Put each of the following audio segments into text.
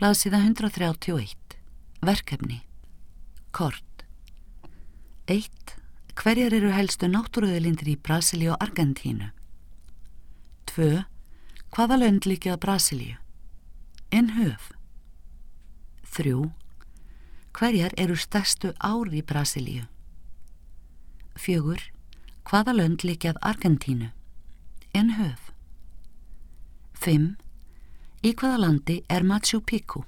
Blaðsíða 131. Verkefni. Kort. 1. Hverjar eru helstu náttúruauðlindir í Brasilíu og Argentínu? 2. Hvaða lönd liggja að Brasilíu? En höf. 3. Hverjar eru stærstu ár í Brasilíu? 4. Hvaða lönd liggja að Argentínu? En höf. 5. Í hvaða landi er Machu Picchu?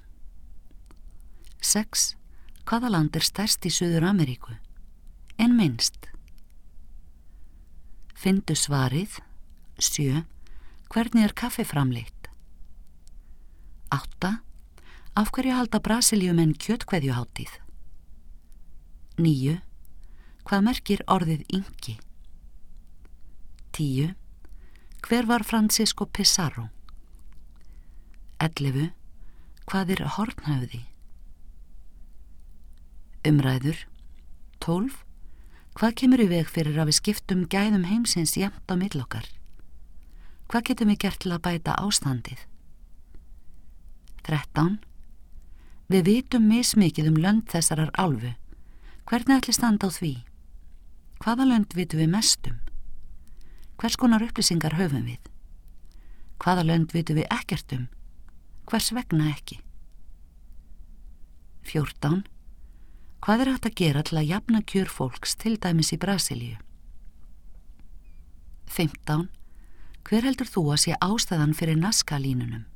6. Hvaða land er stærst í Suður-Ameríku? En minnst. Finndu svarið. 7. Hvernig er kaffi framleitt? 8. Af hverju halda Brasilíumenn kjötkveðjuhátíð? 9. Hvað merkir orðið yngi? 10. Hver var Francisco Pizarro? 11. Hvað er hornhöfði? Umræður. 12. Hvað kemur í veg fyrir að við skiptum gæðum heimsins jafnt á milli okkar? Hvað getum við gert til að bæta ástandið? 13. Við vitum mismikið lönd þessarar álfu. Hvernig ætli standa á því? Hvaða lönd vitum við mest Hvers konar upplýsingar höfum við? Hvaða lönd vitum við ekkert Hvers vegna ekki? 14. Hvað er hægt að gera til að jafna kjör fólks til dæmis í Brasilíu? 15. Hver heldur þú að sé ástæðan fyrir Nazca-línunum?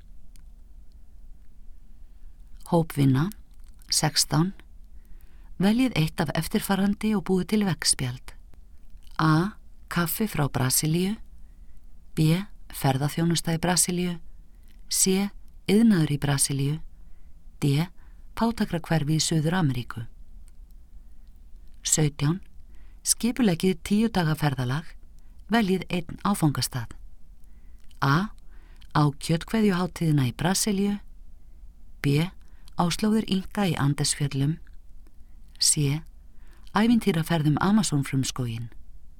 Hópvinna. 16. Veljið eitt af eftirfarandi og búið til veggspjald. A. Kaffi frá Brasilíu. B. Ferðaþjónusta í Brasilíu. C. Iðnaður í Brasilíu. D. Fátækrahverfi í Suður-Ameríku. 17. Skipuleggið 10 daga ferðalag. Veljið einn áfangastað. A. Á kjötkveðjuhátíðina í Brasilíu. B. Á slóðir Inka í Andesfjöllum. C. Ævintýraferðum Amazonfrumskóginn.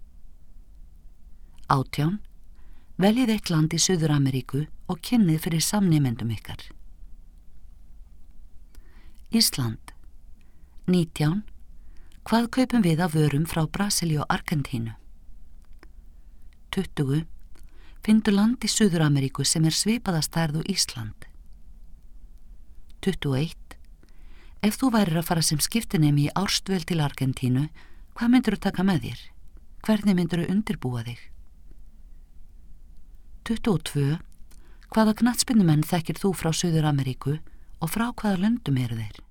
18. Veljið eitt land í Suður-Ameríku og kynnið fyrir samnemendum ykkar. Ísland. 19. Hvað kaupum við af vörum frá Brasilíu og Argentínu? 20. Finndu land í Suður-Ameríku sem er svipaða stærð og Ísland. 21. Ef þú værir að fara sem skiptinemi í ársdvöl til Argentínu, hvað myndirðu taka með þér? Hvernig myndirðu undirbúa þig? 22. Hvaða knattspyrnumenn þekkir þú frá Suður-Ameríku og frá hvaða löndum eru þeir?